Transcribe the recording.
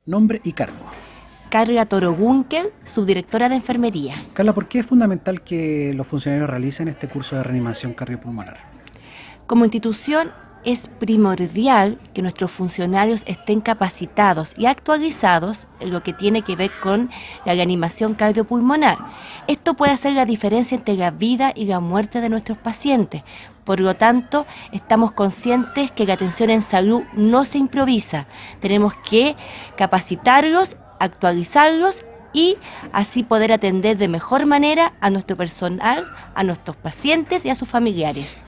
Nombre y cargo. Carla Toro Gunkel, subdirectora de enfermería. Carla, ¿por qué es fundamental que los funcionarios realicen este curso de reanimación cardiopulmonar? Como institución es primordial que nuestros funcionarios estén capacitados y actualizados en lo que tiene que ver con la reanimación cardiopulmonar. Esto puede hacer la diferencia entre la vida y la muerte de nuestros pacientes. Por lo tanto, estamos conscientes que la atención en salud no se improvisa. Tenemos que capacitarlos, actualizarlos y así poder atender de mejor manera a nuestro personal, a nuestros pacientes y a sus familiares.